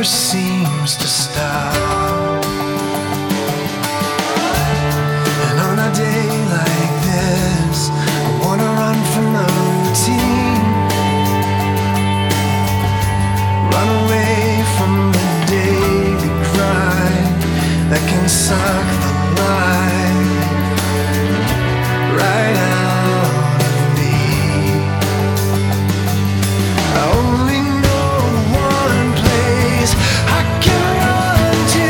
seems to stop. And on a day like this, I wanna run from the routine, run away from the daily grind that can suck the life right out of me. I only know one place I can run to.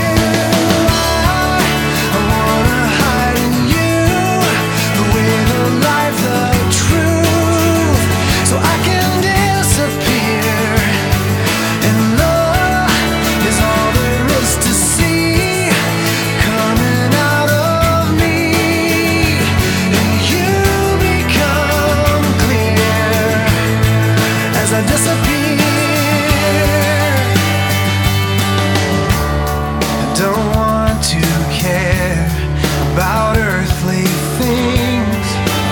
I wanna hide in you, the way, the life, the truth, so I can disappear. And love is all there is to see, coming out of me, and you become clear as I disappear. I don't want to care about earthly things,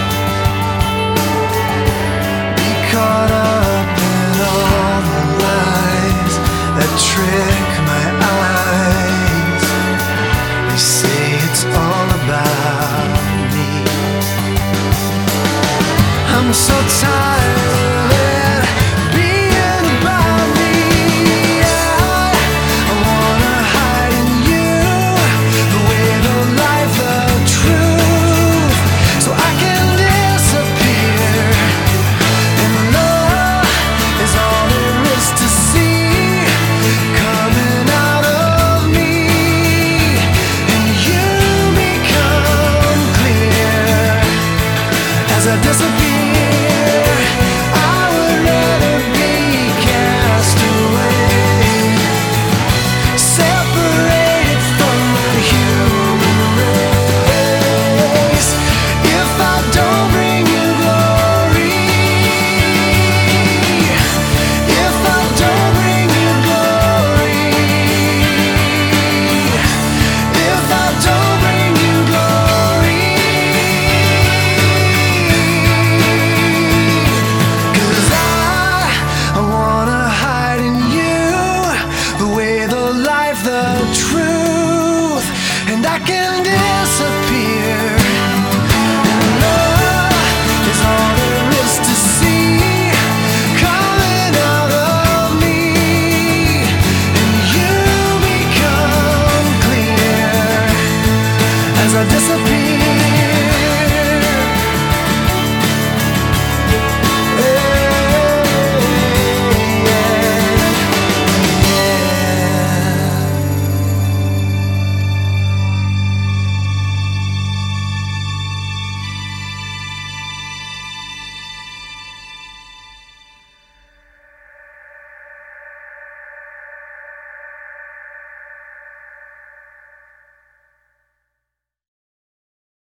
be caught up in all the lies that trick my eyes. They say it's all about me. I'm so tired of it being about me. I wanna hide in you, the way, the life, the truth, so I can disappear. And love is all there is to see, coming out of me, and you become clear as I disappear. I would rather be cast away, separated from the human race, if I don't bring you glory, if I don't bring you glory, if I don't bring you glory. 'Cause I wanna hide in you, the way, the life, the truth, and I can